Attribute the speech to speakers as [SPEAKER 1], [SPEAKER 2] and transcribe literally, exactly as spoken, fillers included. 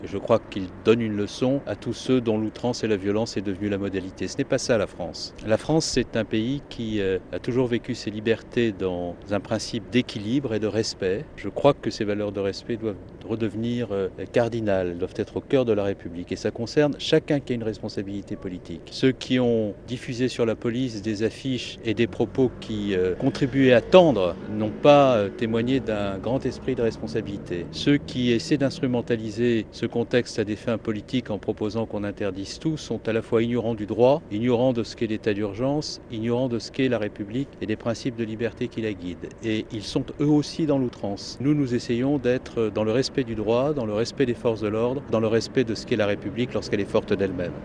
[SPEAKER 1] Je crois qu'il donne une leçon à tous ceux dont l'outrance et la violence est devenue la modalité. Ce n'est pas ça la France. La France, c'est un pays qui euh, a toujours vécu ses libertés dans un principe d'équilibre et de respect. Je crois que ces valeurs de respect doivent redevenir euh, cardinales, doivent être au cœur de la République. Et ça concerne chacun qui a une responsabilité politique. Ceux qui ont diffusé sur la police des affiches et des propos qui euh, contribuaient à tendre n'ont pas euh, témoigné d'un grand esprit de responsabilité. Ceux qui essaient d'instrumentaliser ce contexte à des fins politiques en proposant qu'on interdise tout sont à la fois ignorants du droit, ignorants de ce qu'est l'état d'urgence, ignorants de ce qu'est la République et des principes de liberté qui la guident. Et ils sont eux aussi dans l'outrance. Nous, nous essayons d'être dans le respect du droit, dans le respect des forces de l'ordre, dans le respect de ce qu'est la République lorsqu'elle est forte d'elle-même.